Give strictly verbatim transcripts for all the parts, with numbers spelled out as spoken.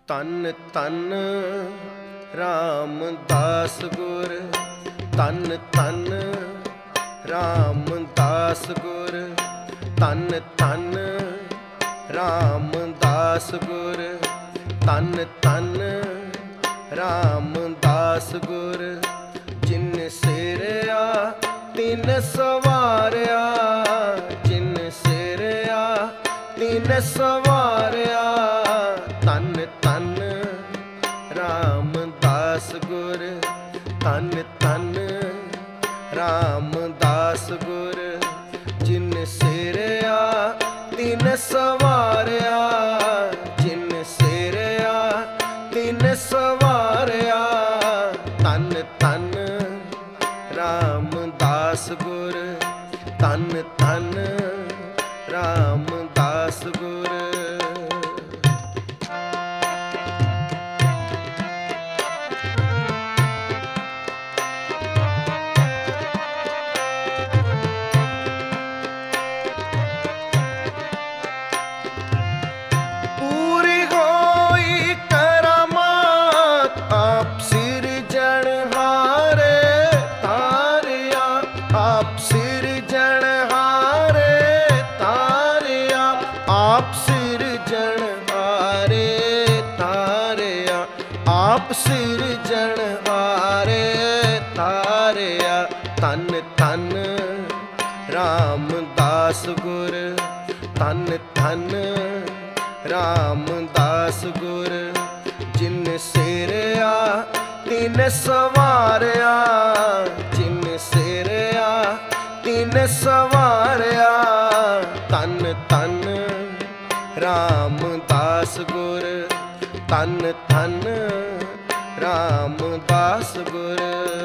ਤਨ ਤਨ ਰਾਮਦਾਸ ਗੁਰ, ਤਨ ਤਨ ਰਾਮਦਾਸ ਗੁਰ, ਤਨ ਤਨ ਰਾਮਦਾਸ ਗੁਰ, ਤਨ ਤਨ ਰਾਮਦਾਸ ਗੁਰ। ਜਿਨ ਸਿਰਿਆ ਤਿਨ ਸਵਾਰਿਆ, ਜਿਨ ਸਿਰਿਆ ਤਿਨ ਸਵਾਰਿਆ। ਤਨ ਤਨ ਰਾਮਦਾਸ ਗੁਰ, ਤਨ ਤਨ ਰਾਮਦਾਸ ਗੁਰ। ਜਿਨ ਸਿਰਿਆ ਤਿਨ ਸਵਾਰਿਆ, ਜਿਨ ਸਿਰਿਆ ਤਿਨ ਸਵਾਰਿਆ। ਤਨ ਤਨ ਰਾਮਦਾਸ ਗੁਰ, ਤਨ ਤਨ ਰਾਮਦਾਸ ਗੁਰ। ਆਪ ਸਿਰਜਣਹਾਰੇ ਤਾਰਿਆ। ਤਨ ਤਨ ਰਾਮਦਾਸ ਗੁਰ, ਤਨ ਤਨ ਰਾਮਦਾਸ ਗੁਰ। ਜਿਨ ਸਿਰਿਆ ਤਿਨ ਸਵਾਰਿਆ, ਜਿਨ ਸਿਰਿਆ ਤਿਨ ਸਵਾਰਿਆ। ਤਨ ਤਨ ਰਾਮਦਾਸ ਗੁਰ, ਤਨ ਤਨ ਰਾਮਦਾਸ ਗੁਰ।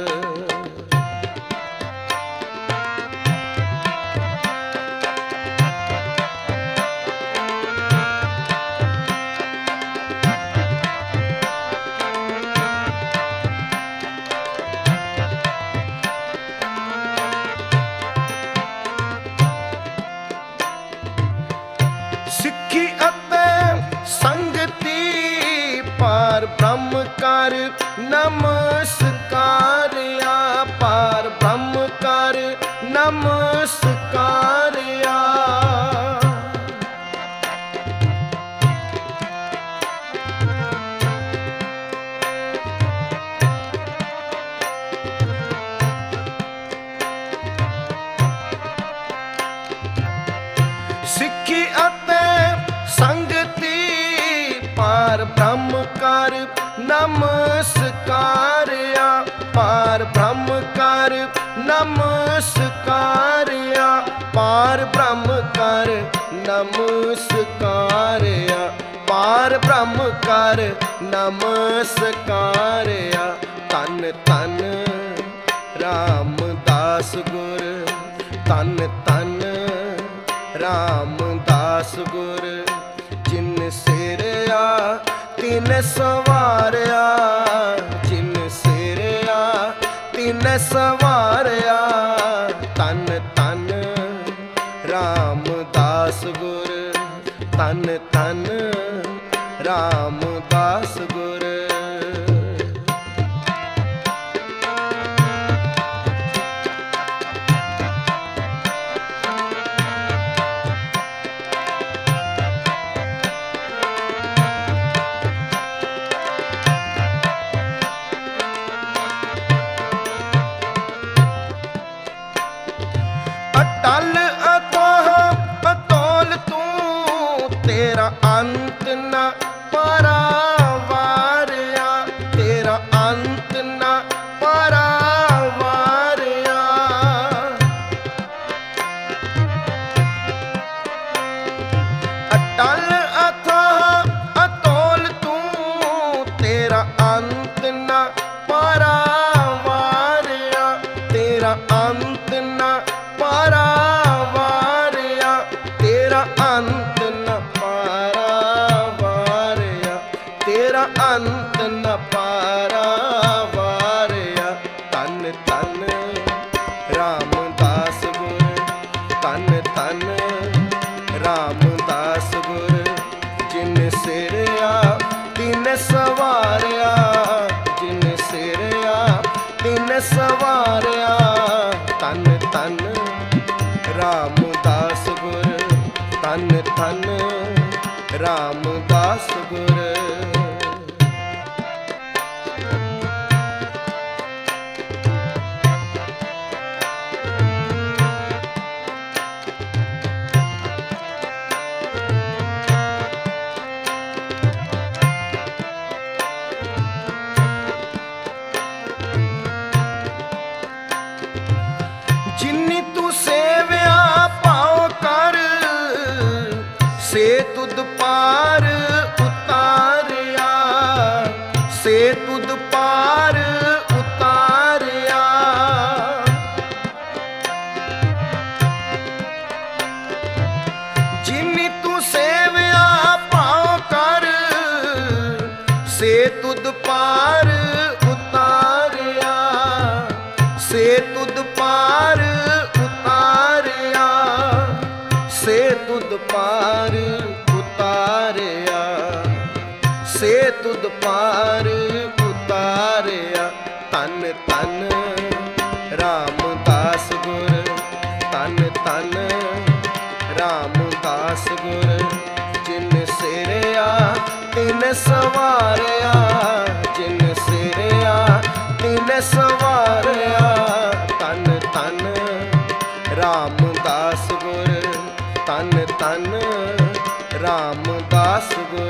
ਸਿੱਖੀ ਅਤੇ ਸੰਗਤੀ ਪਾਰ ਬ੍ਰਹਮ ਕਰ ਨਮਸਕਾਰਿਆ, ਪਾਰ ਬ੍ਰਹਮ ਕਰ ਨਮਸਕਾਰਿਆ। ਸਿੱਖੀ ਅਤੇ ਸੰਗਤੀ ਪਾਰ ਬ੍ਰਹਮ ਕਰ ਨਮਸਕਾਰਿਆ, ਪਾਰ ਬ੍ਰਹਮ ਕਰ ਨਮਸਕਾਰਿਆ। ਪਾਰ ਬ੍ਰਹਮ ਕਰ ਨਮਸਕਾਰਿਆ, ਪਾਰ ਬ੍ਰਹਮ ਕਰ ਨਮਸਕਾਰਿਆ। ਤਨ ਤਨ ਰਾਮਦਾਸ ਗੁਰ, ਤਨ ਤਨ ਰਾਮਦਾਸ ਗੁਰ। ਜਿਨ ਸਿਰਿਆ ਤਿਨ ਸਵਾਰਿਆ, ਜਿਨ ਸਿਰਿਆ ਤਿਨ ਸਵਾਰਿਆ। ਤਨ ਤਨ ਰਾਮਦਾਸ ਗੁਰ, ਤਨ ਤਨ ਰਾਮਦਾਸ ਗੁਰ। ਅਟਲ ਅਥਾਹ ਅਤੋਲ ਤੂੰ, ਤੇਰਾ ਅੰਤ ਨਾ ਪਰਾਵਾਰਿਆ, ਤੇਰਾ ਅੰਤ ਨਾ ਪਰਾਵਾਰਿਆ। ਅਟਲ ਅਥਾਹ ਅਤੋਲ ਤੂੰ, ਤੇਰਾ ਅੰਤ ਨਾ ਪਰਾਵਾਰਿਆ, ਤੇਰਾ ਅੰਤ ਨਾ ਪਰਾਵਾਰਿਆ। ਤੇਰਾ ਅੰਤ ਨ ਪਰਾਵਾਰਿਆ, ਤੇਰਾ ਅੰਤ ਨ ਪਰਾਵਾਰਿਆ। ਤਨ ਤਨ ਰਾਮਦਾਸ ਗੁਰ, ਤਨ ਤਨ ਰਾਮਦਾਸ ਗੁਰ। ਜਿਨ ਸਿਰਿਆ तिन सवारिया, जिन सिरया तिन सवारिया। तन तन रामदास गुर, तन तन रामदास गुर। जिन्नी तू सेव्या पाओ कर, से तुद पार उतारिया, से तुद पार उतारिया। जिन्नी तू सेव्या पाओ कर, से तुद पार उतारिया, से तुद पार उतारिया, से तुद पार उतारिया, से तुद पार उतारिया। तन तन रामदास गुर, तन तन रामदास गुर। जिन सिरया तिन सवारिया, जिन सिरया तिन सवारिया। तन तन रामदास गुर, तन तन रामदास गुर।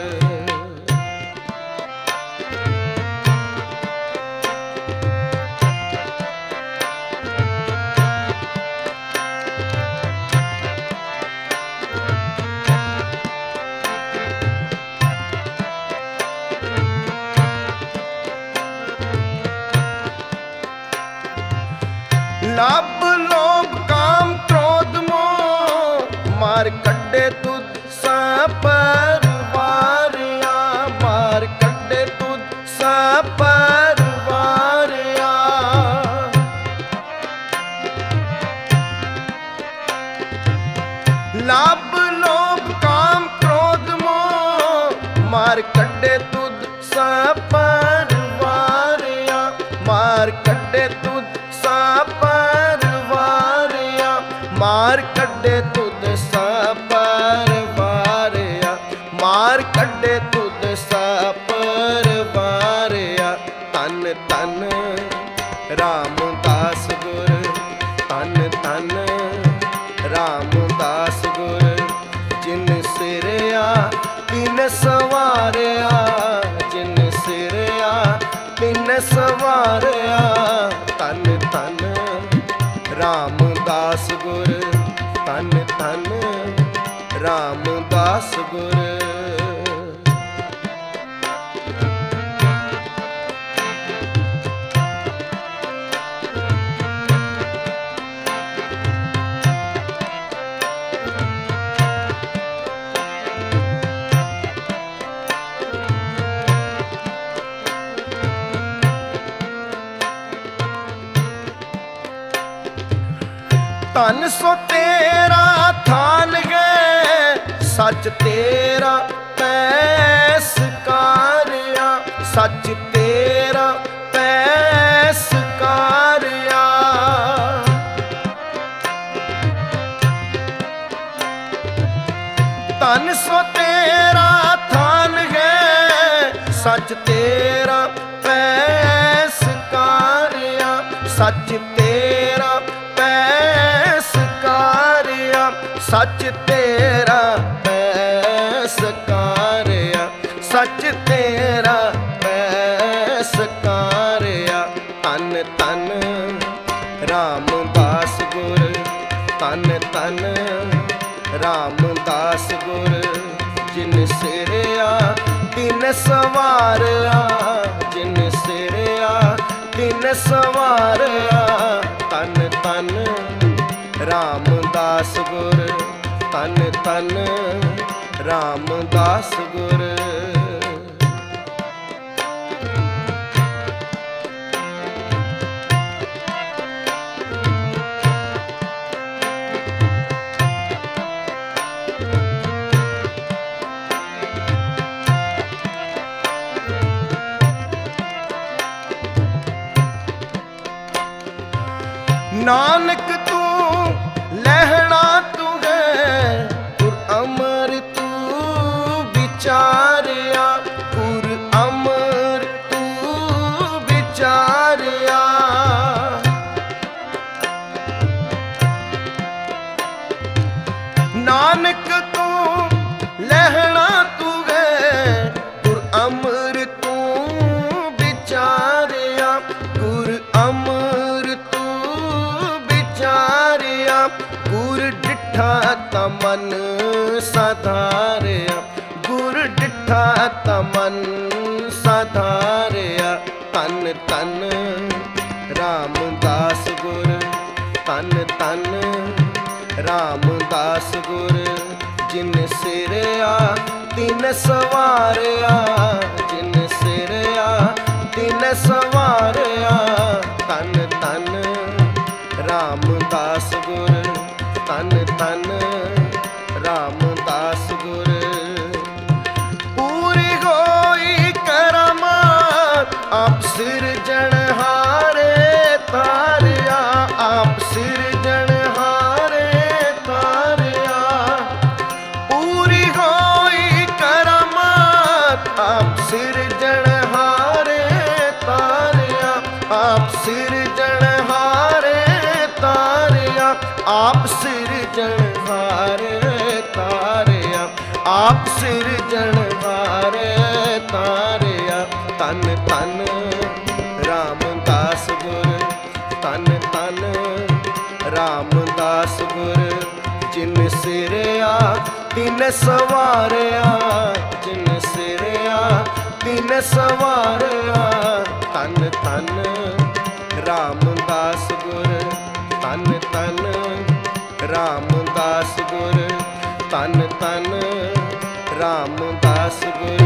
लाभ लोभ काम क्रोध मोह, मार कड्डे तुद सपरवारिया, मार कड्डे तुद सपरवारिया। लाभ लोभ काम क्रोध मोह, मार कड्डे तुद सपरवारिया, मार कड्डे तुद सपरवारिया, मार कड्डे तुद सपरवारिया, मार कड्डे तुद सपरवारिया। तन तन रामदास गुर, तन तन रामदास गुर। जिन सिरया तिन सवारिया, जिन सिरया तिन सवारिया। तन तन रामदास गुर, तन तन रामदास गुर। तन सो तेरा थान गए, सच तेरा पैसकारिया, सच तेरा पैसकारिया। तन सो तेरा थान गए, सच तेरा पैसकारिया, सच तेरा पैसकारिया, सच तेरा पैसकारिया, सच तेरा पैसकारिया। तन तन रामदास गुर, तन तन रामदास गुर। जिन सिरया तिन सवारिया, जिन सिरया तिन सवारिया। तन तन रामदास गुर, तन तन रामदास गुर। ਨਾਨਕ ਤੂੰ ਲਹਿਣਾ ਤੂੰ ਹੈ, ਗੁਰ ਅਮਰ ਤੂੰ ਵਿਚਾਰਿਆ, ਗੁਰ ਅਮਰ ਤੂੰ ਵਿਚਾਰਿਆ। ਨਾਨਕ ਤੂੰ ਲਹਿਣਾ ਤੂੰ ਹੈ, ਗੁਰ ਅਮਰ ਤੂੰ ਵਿਚਾਰਿਆ, ਗੁਰ ਅਮਰ ਤੂੰ ਵਿਚਾਰਿਆ। ਗੁਰ ਡਿਠਾ ਤਾ ਮਨ ਸਾਧਾਰਿਆ, ਗੁਰ ਡਿਠਾ ਤਾ ਮਨ ਸਾਧਾਰਿਆ। ਤਨ ਤਨ ਰਾਮਦਾਸ ਗੁਰ, ਤਨ ਤਨ ਰਾਮਦਾਸ ਗੁਰ, ਜਿਨ ਸਿਰਿਆ ਤਿਨ ਸਵਾਰਿਆ, ਜਿਨ ਸਿਰਿਆ ਤਿਨ ਸਵਾਰਿਆ। ਤਨ ਤਨ ਰਾਮਦਾਸ ਗੁਰ, ਤਨ ਤਨ ਰਾਮਦਾਸ ਗੁਰ। ਪੂਰੀ ਹੋਈ ਕਰਾਮਾਤ ਆਪ ਸਿਰਜਣਹਾਰੇ ਤਾਰਿਆ, ਆਪ ਸਿਰਜਣਹਾਰੇ ਤਾਰਿਆ। ਪੂਰੀ ਹੋਈ ਕਰਾਮਾਤ ਆਪ ਸਿਰਜਣਹਾਰੇ ਤਾਰਿਆ, ਆਪ ਸਿਰਜਣਹਾਰੇ ਤਾਰਿਆ, ਆਪ ਸਿਰਜਣਹਾਰੇ ਤਾਰਿਆ, ਆਪ ਸਿਰਜਣਹਾਰੇ ਤਾਰਿਆ। ਤਨ ਤਨ ਰਾਮਦਾਸ ਗੁਰ, ਤਨ ਤਨ ਰਾਮਦਾਸ ਗੁਰ, ਜਿਨ ਸਿਰਿਆ ਤਿਨ ਸਵਾਰਿਆ, ਜਿਨ ਸਿਰਿਆ ਤਿਨ ਸਵਾਰਿਆ। ਤਨ ਤਨ ਰਾਮਦਾਸ ਗੁਰ, ਤਨ ਤਨ ਰਾਮਦਾਸ ਗੁਰ, ਤਨ ਤਨ ਰਾਮਦਾਸ ਗੁਰ।